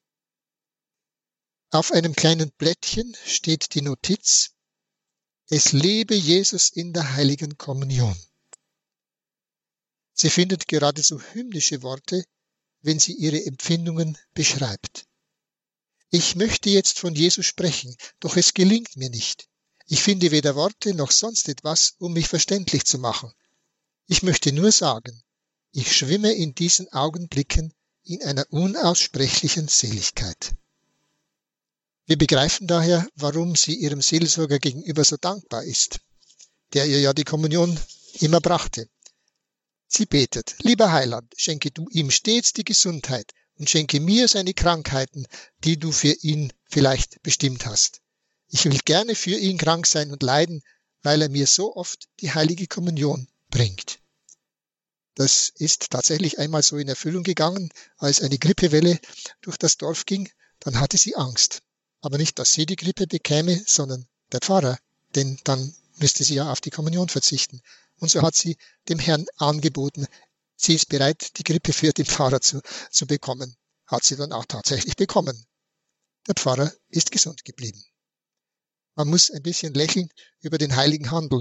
Auf einem kleinen Blättchen steht die Notiz: Es lebe Jesus in der heiligen Kommunion. Sie findet geradezu hymnische Worte, wenn sie ihre Empfindungen beschreibt. Ich möchte jetzt von Jesus sprechen, doch es gelingt mir nicht. Ich finde weder Worte noch sonst etwas, um mich verständlich zu machen. Ich möchte nur sagen, ich schwimme in diesen Augenblicken in einer unaussprechlichen Seligkeit. Wir begreifen daher, warum sie ihrem Seelsorger gegenüber so dankbar ist, der ihr ja die Kommunion immer brachte. Sie betet: Lieber Heiland, schenke du ihm stets die Gesundheit und schenke mir seine Krankheiten, die du für ihn vielleicht bestimmt hast. Ich will gerne für ihn krank sein und leiden, weil er mir so oft die heilige Kommunion bringt. Das ist tatsächlich einmal so in Erfüllung gegangen, als eine Grippewelle durch das Dorf ging, dann hatte sie Angst. Aber nicht, dass sie die Grippe bekäme, sondern der Pfarrer, denn dann müsste sie ja auf die Kommunion verzichten. Und so hat sie dem Herrn angeboten, sie ist bereit, die Grippe für den Pfarrer zu, zu bekommen. Hat sie dann auch tatsächlich bekommen. Der Pfarrer ist gesund geblieben. Man muss ein bisschen lächeln über den heiligen Handel.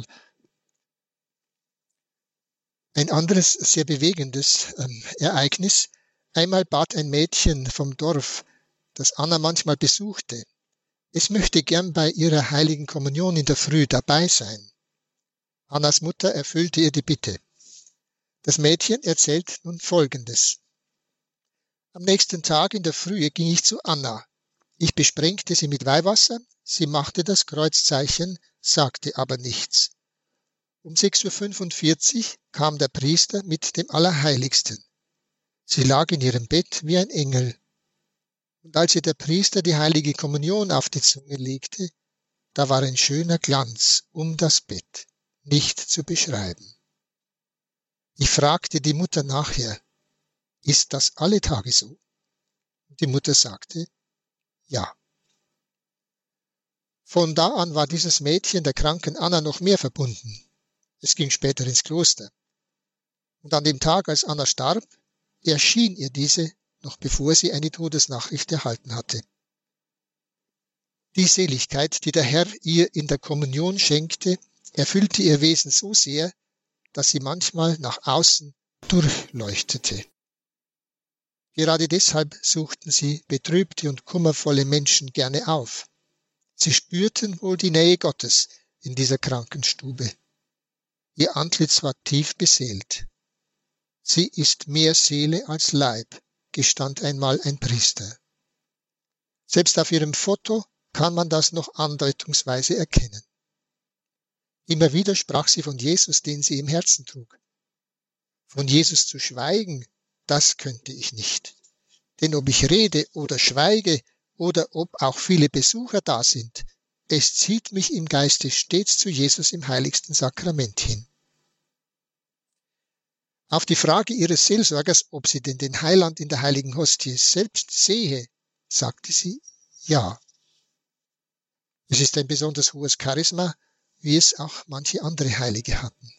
Ein anderes sehr bewegendes ähm, Ereignis: Einmal bat ein Mädchen vom Dorf, das Anna manchmal besuchte, es möchte gern bei ihrer heiligen Kommunion in der Früh dabei sein. Annas Mutter erfüllte ihr die Bitte. Das Mädchen erzählt nun Folgendes: Am nächsten Tag in der Frühe ging ich zu Anna. Ich besprengte sie mit Weihwasser, sie machte das Kreuzzeichen, sagte aber nichts. Um sechs Uhr fünfundvierzig kam der Priester mit dem Allerheiligsten. Sie lag in ihrem Bett wie ein Engel. Und als ihr der Priester die heilige Kommunion auf die Zunge legte, da war ein schöner Glanz um das Bett, nicht zu beschreiben. Ich fragte die Mutter nachher: Ist das alle Tage so? Und die Mutter sagte: Ja. Von da an war dieses Mädchen der kranken Anna noch mehr verbunden. Es ging später ins Kloster. Und an dem Tag, als Anna starb, erschien ihr diese, noch bevor sie eine Todesnachricht erhalten hatte. Die Seligkeit, die der Herr ihr in der Kommunion schenkte, erfüllte ihr Wesen so sehr, dass sie manchmal nach außen durchleuchtete. Gerade deshalb suchten sie betrübte und kummervolle Menschen gerne auf. Sie spürten wohl die Nähe Gottes in dieser Krankenstube. Ihr Antlitz war tief beseelt. Sie ist mehr Seele als Leib, gestand einmal ein Priester. Selbst auf ihrem Foto kann man das noch andeutungsweise erkennen. Immer wieder sprach sie von Jesus, den sie im Herzen trug. Von Jesus zu schweigen, das könnte ich nicht. Denn ob ich rede oder schweige oder ob auch viele Besucher da sind, es zieht mich im Geiste stets zu Jesus im heiligsten Sakrament hin. Auf die Frage ihres Seelsorgers, ob sie denn den Heiland in der heiligen Hostie selbst sehe, sagte sie, ja. Es ist ein besonders hohes Charisma, wie es auch manche andere Heilige hatten.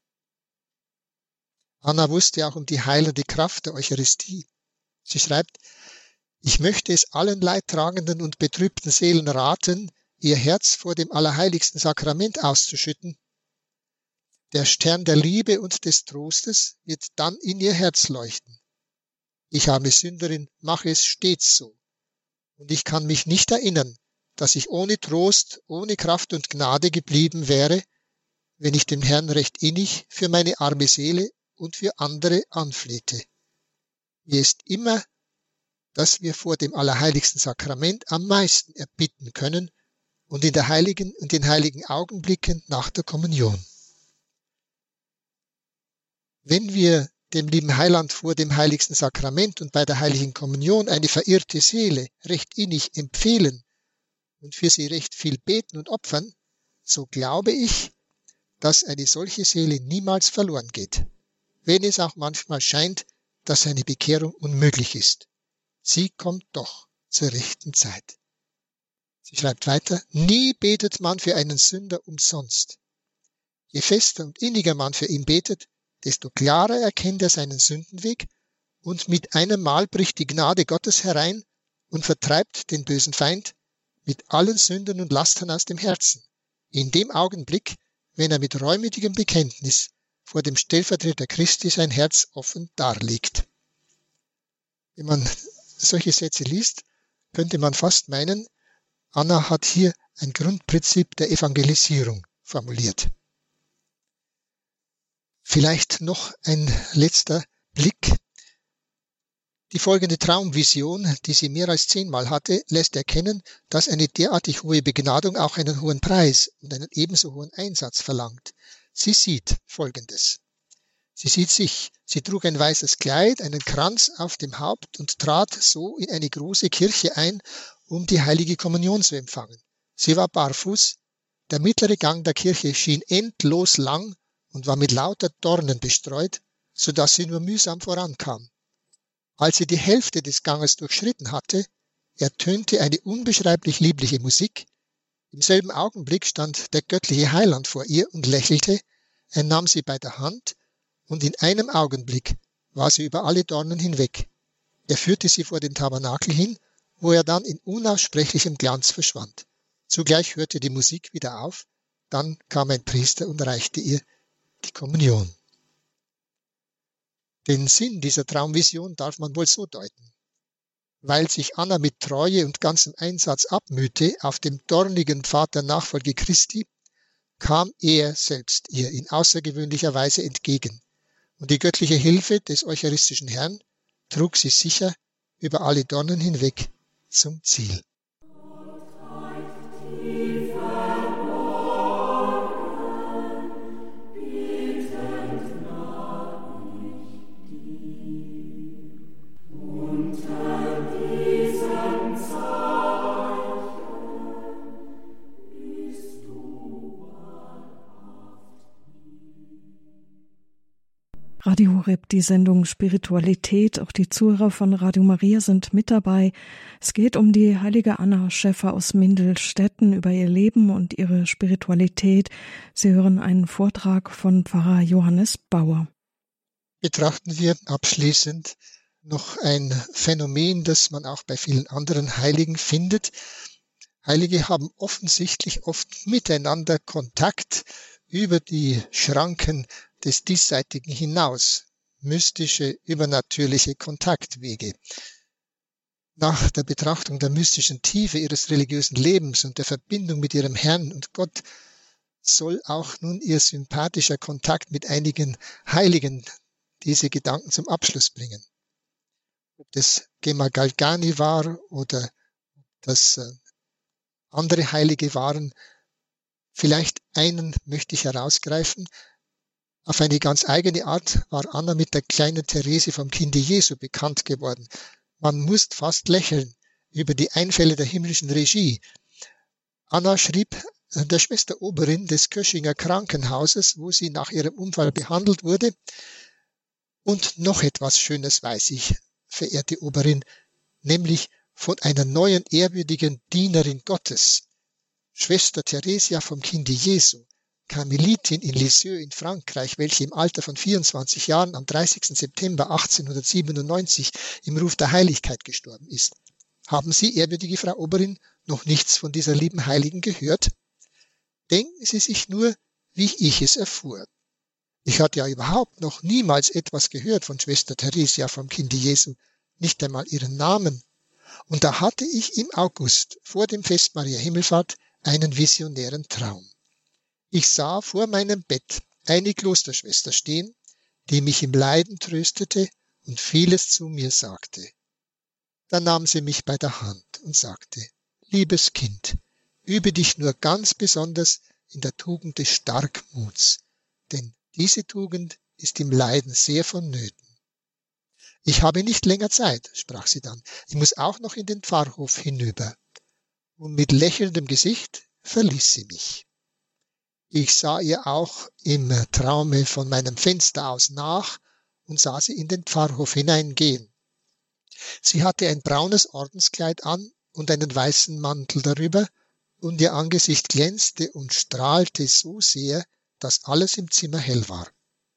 Anna wusste auch um die heilende Kraft der Eucharistie. Sie schreibt, ich möchte es allen leidtragenden und betrübten Seelen raten, ihr Herz vor dem allerheiligsten Sakrament auszuschütten. Der Stern der Liebe und des Trostes wird dann in ihr Herz leuchten. Ich, arme Sünderin, mache es stets so. Und ich kann mich nicht erinnern, dass ich ohne Trost, ohne Kraft und Gnade geblieben wäre, wenn ich dem Herrn recht innig für meine arme Seele und für andere anflehte. Mir ist immer, dass wir vor dem allerheiligsten Sakrament am meisten erbitten können und in der heiligen und den heiligen Augenblicken nach der Kommunion. Wenn wir dem lieben Heiland vor dem heiligsten Sakrament und bei der heiligen Kommunion eine verirrte Seele recht innig empfehlen und für sie recht viel beten und opfern, so glaube ich, dass eine solche Seele niemals verloren geht, wenn es auch manchmal scheint, dass eine Bekehrung unmöglich ist. Sie kommt doch zur rechten Zeit. Sie schreibt weiter, nie betet man für einen Sünder umsonst. Je fester und inniger man für ihn betet, desto klarer erkennt er seinen Sündenweg und mit einem Mal bricht die Gnade Gottes herein und vertreibt den bösen Feind mit allen Sünden und Lastern aus dem Herzen. In dem Augenblick, wenn er mit reumütigem Bekenntnis vor dem Stellvertreter Christi sein Herz offen darlegt. Wenn man solche Sätze liest, könnte man fast meinen, Anna hat hier ein Grundprinzip der Evangelisierung formuliert. Vielleicht noch ein letzter Blick. Die folgende Traumvision, die sie mehr als zehnmal hatte, lässt erkennen, dass eine derartig hohe Begnadung auch einen hohen Preis und einen ebenso hohen Einsatz verlangt. Sie sieht Folgendes. Sie sieht sich. Sie trug ein weißes Kleid, einen Kranz auf dem Haupt und trat so in eine große Kirche ein, um die heilige Kommunion zu empfangen. Sie war barfuß. Der mittlere Gang der Kirche schien endlos lang und war mit lauter Dornen bestreut, so dass sie nur mühsam vorankam. Als sie die Hälfte des Ganges durchschritten hatte, ertönte eine unbeschreiblich liebliche Musik. Im selben Augenblick stand der göttliche Heiland vor ihr und lächelte. Er nahm sie bei der Hand und in einem Augenblick war sie über alle Dornen hinweg. Er führte sie vor den Tabernakel hin, wo er dann in unaussprechlichem Glanz verschwand. Zugleich hörte die Musik wieder auf, dann kam ein Priester und reichte ihr die Kommunion. Den Sinn dieser Traumvision darf man wohl so deuten. Weil sich Anna mit Treue und ganzem Einsatz abmühte auf dem dornigen Pfad der Nachfolge Christi, kam er selbst ihr in außergewöhnlicher Weise entgegen, und die göttliche Hilfe des eucharistischen Herrn trug sie sicher über alle Dornen hinweg zum Ziel. Radio Horeb, die Sendung Spiritualität. Auch die Zuhörer von Radio Maria sind mit dabei. Es geht um die heilige Anna Schäffer aus Mindelstetten, über ihr Leben und ihre Spiritualität. Sie hören einen Vortrag von Pfarrer Johannes Bauer. Betrachten wir abschließend noch ein Phänomen, das man auch bei vielen anderen Heiligen findet. Heilige haben offensichtlich oft miteinander Kontakt über die Schranken des Diesseitigen hinaus, mystische, übernatürliche Kontaktwege. Nach der Betrachtung der mystischen Tiefe ihres religiösen Lebens und der Verbindung mit ihrem Herrn und Gott soll auch nun ihr sympathischer Kontakt mit einigen Heiligen diese Gedanken zum Abschluss bringen. Ob das Gemma Galgani war oder das andere Heilige waren, vielleicht einen möchte ich herausgreifen. Auf eine ganz eigene Art war Anna mit der kleinen Therese vom Kinde Jesu bekannt geworden. Man muss fast lächeln, über die Einfälle der himmlischen Regie. Anna schrieb der Schwester Oberin des Köschinger Krankenhauses, wo sie nach ihrem Unfall behandelt wurde. Und noch etwas Schönes weiß ich, verehrte Oberin, nämlich von einer neuen ehrwürdigen Dienerin Gottes, Schwester Theresia vom Kinde Jesu, Karmelitin in Lisieux in Frankreich, welche im Alter von vierundzwanzig Jahren am dreißigsten September achtzehnhundertsiebenundneunzig im Ruf der Heiligkeit gestorben ist. Haben Sie, ehrwürdige Frau Oberin, noch nichts von dieser lieben Heiligen gehört? Denken Sie sich nur, wie ich es erfuhr. Ich hatte ja überhaupt noch niemals etwas gehört von Schwester Theresia vom Kinde Jesu, nicht einmal ihren Namen. Und da hatte ich im August vor dem Fest Maria Himmelfahrt einen visionären Traum. Ich sah vor meinem Bett eine Klosterschwester stehen, die mich im Leiden tröstete und vieles zu mir sagte. Da nahm sie mich bei der Hand und sagte, liebes Kind, übe dich nur ganz besonders in der Tugend des Starkmuts, denn diese Tugend ist im Leiden sehr vonnöten. Ich habe nicht länger Zeit, sprach sie dann, ich muss auch noch in den Pfarrhof hinüber. Und mit lächelndem Gesicht verließ sie mich. Ich sah ihr auch im Traume von meinem Fenster aus nach und sah sie in den Pfarrhof hineingehen. Sie hatte ein braunes Ordenskleid an und einen weißen Mantel darüber, und ihr Angesicht glänzte und strahlte so sehr, dass alles im Zimmer hell war.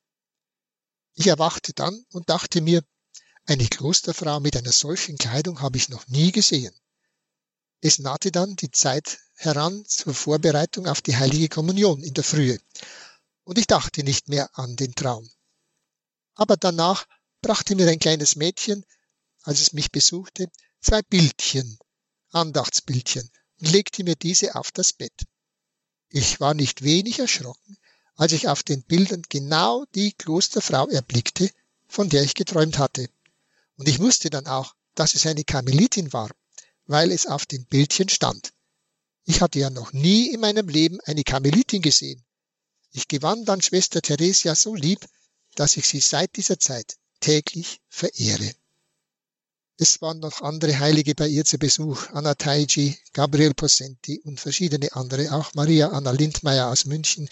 Ich erwachte dann und dachte mir, eine Klosterfrau mit einer solchen Kleidung habe ich noch nie gesehen. Es nahte dann die Zeit heran zur Vorbereitung auf die heilige Kommunion in der Frühe, und ich dachte nicht mehr an den Traum. Aber danach brachte mir ein kleines Mädchen, als es mich besuchte, zwei Bildchen, Andachtsbildchen, und legte mir diese auf das Bett. Ich war nicht wenig erschrocken, als ich auf den Bildern genau die Klosterfrau erblickte, von der ich geträumt hatte. Und ich wusste dann auch, dass es eine Karmelitin war, weil es auf den Bildchen stand. Ich hatte ja noch nie in meinem Leben eine Karmelitin gesehen. Ich gewann dann Schwester Theresia so lieb, dass ich sie seit dieser Zeit täglich verehre. Es waren noch andere Heilige bei ihr zu Besuch, Anna Taigi, Gabriel Possenti und verschiedene andere, auch Maria Anna Lindmeier aus München.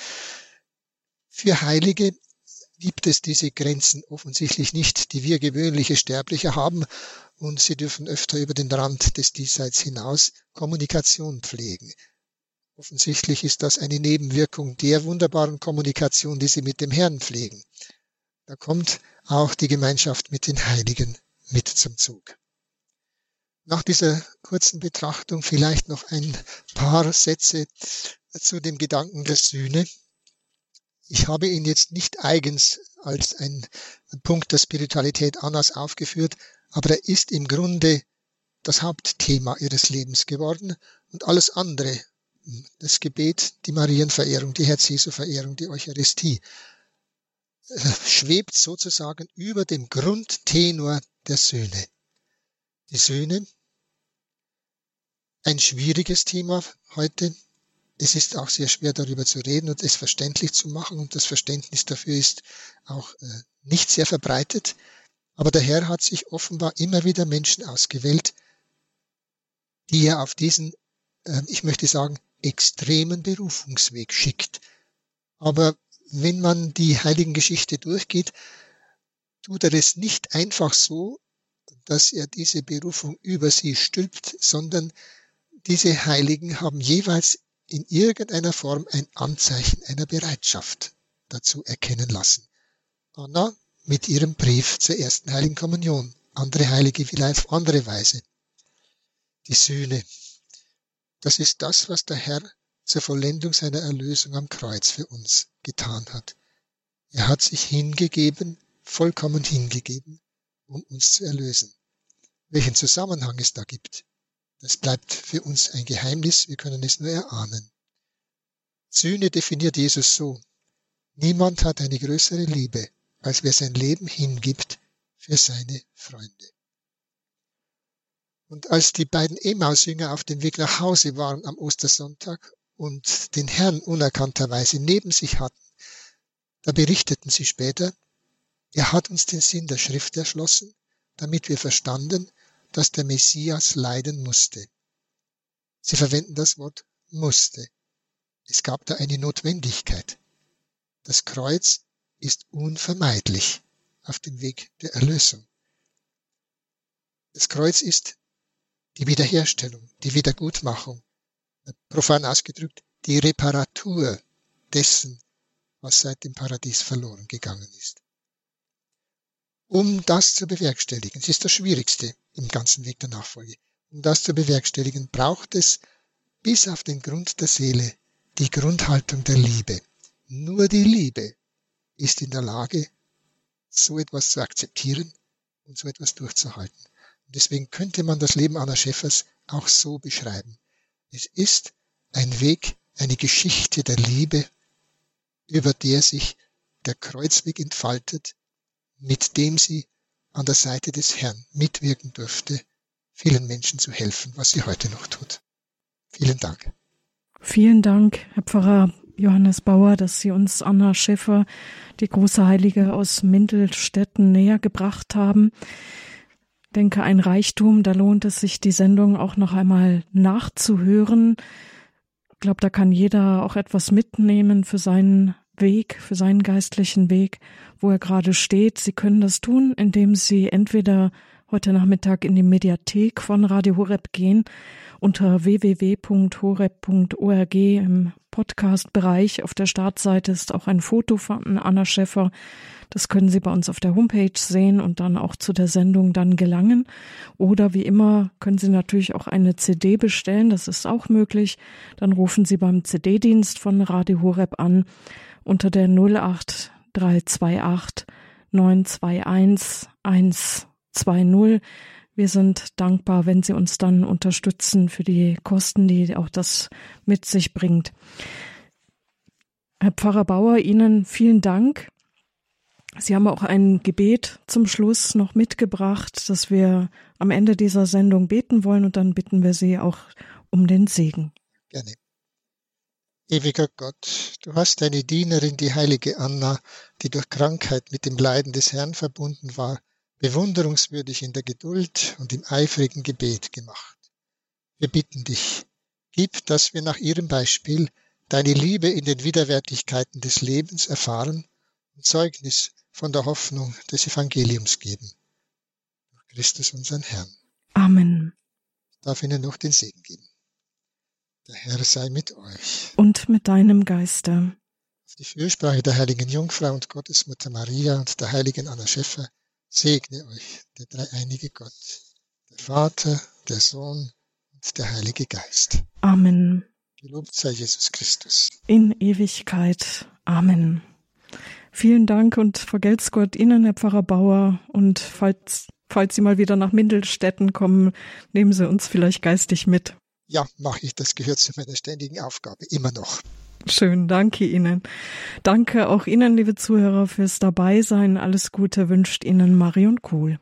Für Heilige gibt es diese Grenzen offensichtlich nicht, die wir gewöhnliche Sterbliche haben, und sie dürfen öfter über den Rand des Diesseits hinaus Kommunikation pflegen. Offensichtlich ist das eine Nebenwirkung der wunderbaren Kommunikation, die sie mit dem Herrn pflegen. Da kommt auch die Gemeinschaft mit den Heiligen mit zum Zug. Nach dieser kurzen Betrachtung vielleicht noch ein paar Sätze zu dem Gedanken der Sühne. Ich habe ihn jetzt nicht eigens als ein Punkt der Spiritualität Annas aufgeführt, aber er ist im Grunde das Hauptthema ihres Lebens geworden, und alles andere, das Gebet, die Marienverehrung, die Herz-Jesu-Verehrung, die Eucharistie, schwebt sozusagen über dem Grundtenor der Sühne. Die Sühne, ein schwieriges Thema heute. Es ist auch sehr schwer, darüber zu reden und es verständlich zu machen, und das Verständnis dafür ist auch äh, nicht sehr verbreitet. Aber der Herr hat sich offenbar immer wieder Menschen ausgewählt, die er auf diesen, äh, ich möchte sagen, extremen Berufungsweg schickt. Aber wenn man die Heiligengeschichte durchgeht, tut er es nicht einfach so, dass er diese Berufung über sie stülpt, sondern diese Heiligen haben jeweils in irgendeiner Form ein Anzeichen einer Bereitschaft dazu erkennen lassen. Anna mit ihrem Brief zur ersten Heiligen Kommunion, andere Heilige vielleicht auf andere Weise. Die Sühne, das ist das, was der Herr zur Vollendung seiner Erlösung am Kreuz für uns getan hat. Er hat sich hingegeben, vollkommen hingegeben, um uns zu erlösen. Welchen Zusammenhang es da gibt, das bleibt für uns ein Geheimnis, wir können es nur erahnen. Sühne definiert Jesus so: Niemand hat eine größere Liebe, als wer sein Leben hingibt für seine Freunde. Und als die beiden Emmaus-Jünger auf dem Weg nach Hause waren am Ostersonntag und den Herrn unerkannterweise neben sich hatten, da berichteten sie später: Er hat uns den Sinn der Schrift erschlossen, damit wir verstanden, dass der Messias leiden musste. Sie verwenden das Wort musste. Es gab da eine Notwendigkeit. Das Kreuz ist unvermeidlich auf dem Weg der Erlösung. Das Kreuz ist die Wiederherstellung, die Wiedergutmachung, profan ausgedrückt, die Reparatur dessen, was seit dem Paradies verloren gegangen ist. Um das zu bewerkstelligen, es ist das Schwierigste im ganzen Weg der Nachfolge, um das zu bewerkstelligen, braucht es bis auf den Grund der Seele die Grundhaltung der Liebe. Nur die Liebe ist in der Lage, so etwas zu akzeptieren und so etwas durchzuhalten. Und deswegen könnte man das Leben Anna Schäffers auch so beschreiben. Es ist ein Weg, eine Geschichte der Liebe, über der sich der Kreuzweg entfaltet, mit dem sie an der Seite des Herrn mitwirken durfte, vielen Menschen zu helfen, was sie heute noch tut. Vielen Dank. Vielen Dank, Herr Pfarrer Johannes Bauer, dass Sie uns Anna Schäffer, die große Heilige aus Mindelstetten, näher gebracht haben. Ich denke, ein Reichtum, da lohnt es sich, die Sendung auch noch einmal nachzuhören. Ich glaube, da kann jeder auch etwas mitnehmen für seinen Weg, für seinen geistlichen Weg, wo er gerade steht. Sie können das tun, indem Sie entweder heute Nachmittag in die Mediathek von Radio Horeb gehen, unter w w w punkt horeb punkt org im Podcast-Bereich. Auf der Startseite ist auch ein Foto von Anna Schäffer. Das können Sie bei uns auf der Homepage sehen und dann auch zu der Sendung dann gelangen. Oder wie immer können Sie natürlich auch eine C D bestellen. Das ist auch möglich. Dann rufen Sie beim C D-Dienst von Radio Horeb an unter der null acht drei zwei acht neun zwei eins eins zwei null. Wir sind dankbar, wenn Sie uns dann unterstützen für die Kosten, die auch das mit sich bringt. Herr Pfarrer Bauer, Ihnen vielen Dank. Sie haben auch ein Gebet zum Schluss noch mitgebracht, das wir am Ende dieser Sendung beten wollen, und dann bitten wir Sie auch um den Segen. Gerne. Ewiger Gott, du hast deine Dienerin, die heilige Anna, die durch Krankheit mit dem Leiden des Herrn verbunden war, bewunderungswürdig in der Geduld und im eifrigen Gebet gemacht. Wir bitten dich, gib, dass wir nach ihrem Beispiel deine Liebe in den Widerwärtigkeiten des Lebens erfahren und Zeugnis von der Hoffnung des Evangeliums geben. Durch Christus unseren Herrn. Amen. Ich darf Ihnen noch den Segen geben. Der Herr sei mit euch. Und mit deinem Geiste. Auf die Fürsprache der heiligen Jungfrau und Gottesmutter Maria und der heiligen Anna Schäffer segne euch der dreieinige Gott, der Vater, der Sohn und der Heilige Geist. Amen. Gelobt sei Jesus Christus. In Ewigkeit. Amen. Vielen Dank und vergelt's Gott Ihnen, Herr Pfarrer Bauer. Und falls, falls Sie mal wieder nach Mindelstetten kommen, nehmen Sie uns vielleicht geistig mit. Ja, mache ich. Das gehört zu meiner ständigen Aufgabe, immer noch. Schön, danke Ihnen. Danke auch Ihnen, liebe Zuhörer, fürs Dabeisein. Alles Gute wünscht Ihnen Marion Kuhl.